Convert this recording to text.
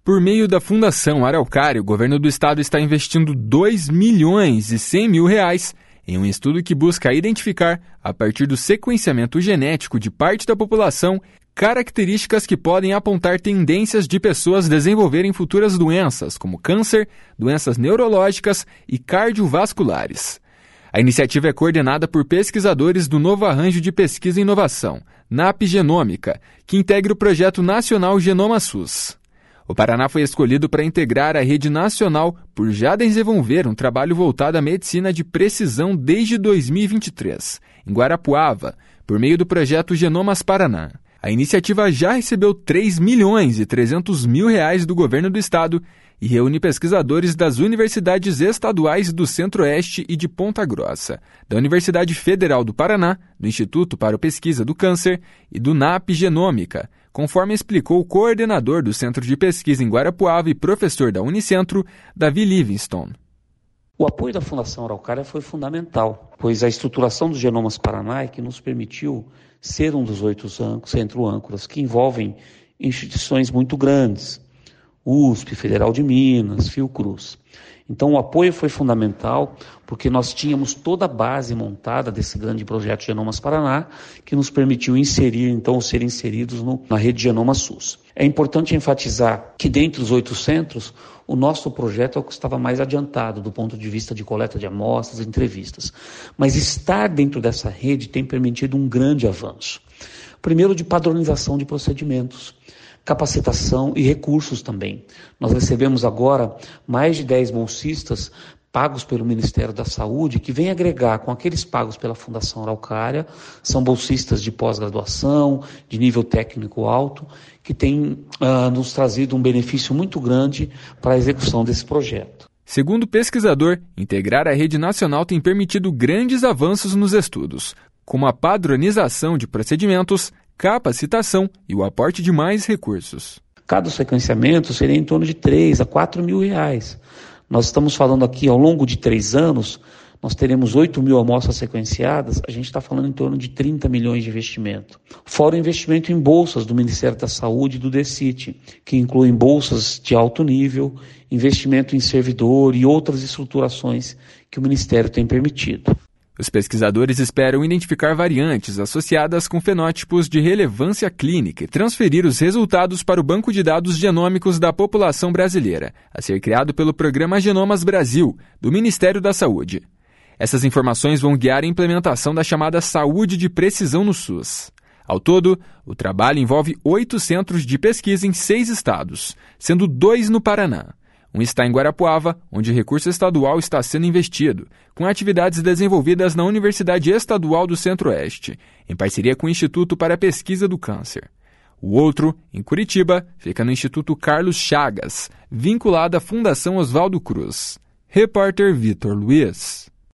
Por meio da Fundação Araucária, o governo do estado está investindo R$2.100.000 em um estudo que busca identificar, a partir do sequenciamento genético de parte da população, características que podem apontar tendências de pessoas desenvolverem futuras doenças, como câncer, doenças neurológicas e cardiovasculares. A iniciativa é coordenada por pesquisadores do Novo Arranjo de Pesquisa e Inovação, NAP Genômica, que integra o projeto nacional Genoma SUS. O Paraná foi escolhido para integrar a rede nacional por já desenvolver um trabalho voltado à medicina de precisão desde 2023, em Guarapuava, por meio do projeto Genomas Paraná. A iniciativa já recebeu R$3.300.000 do governo do estado e reúne pesquisadores das universidades estaduais do Centro-Oeste e de Ponta Grossa, da Universidade Federal do Paraná, do Instituto para a Pesquisa do Câncer e do NAP Genômica, conforme explicou o coordenador do Centro de Pesquisa em Guarapuava e professor da Unicentro, Davi Livingstone. O apoio da Fundação Araucária foi fundamental, pois a estruturação dos Genomas Paraná é que nos permitiu ser um dos 8 centro-âncoras que envolvem instituições muito grandes, USP, Federal de Minas, Fiocruz. Então o apoio foi fundamental porque nós tínhamos toda a base montada desse grande projeto Genomas Paraná que nos permitiu ser inseridos na rede Genoma SUS. É importante enfatizar que dentre os 8 centros, o nosso projeto é o que estava mais adiantado do ponto de vista de coleta de amostras e entrevistas. Mas estar dentro dessa rede tem permitido um grande avanço. Primeiro, de padronização de procedimentos, capacitação e recursos também. Nós recebemos agora mais de 10 bolsistas pagos pelo Ministério da Saúde, que vem agregar com aqueles pagos pela Fundação Araucária, são bolsistas de pós-graduação, de nível técnico alto, que têm nos trazido um benefício muito grande para a execução desse projeto. Segundo o pesquisador, integrar a rede nacional tem permitido grandes avanços nos estudos, como a padronização de procedimentos, capacitação e o aporte de mais recursos. Cada sequenciamento seria em torno de R$3 a R$4.000. Nós estamos falando aqui, ao longo de 3 anos, nós teremos 8.000 amostras sequenciadas, a gente está falando em torno de 30 milhões de investimento. Fora o investimento em bolsas do Ministério da Saúde e do DECIT, que incluem bolsas de alto nível, investimento em servidor e outras estruturações que o Ministério tem permitido. Os pesquisadores esperam identificar variantes associadas com fenótipos de relevância clínica e transferir os resultados para o Banco de Dados Genômicos da População Brasileira, a ser criado pelo Programa Genomas Brasil, do Ministério da Saúde. Essas informações vão guiar a implementação da chamada saúde de precisão no SUS. Ao todo, o trabalho envolve 8 centros de pesquisa em 6 estados, sendo 2 no Paraná. Um está em Guarapuava, onde o recurso estadual está sendo investido, com atividades desenvolvidas na Universidade Estadual do Centro-Oeste, em parceria com o Instituto para a Pesquisa do Câncer. O outro, em Curitiba, fica no Instituto Carlos Chagas, vinculado à Fundação Oswaldo Cruz. Repórter Vitor Luiz.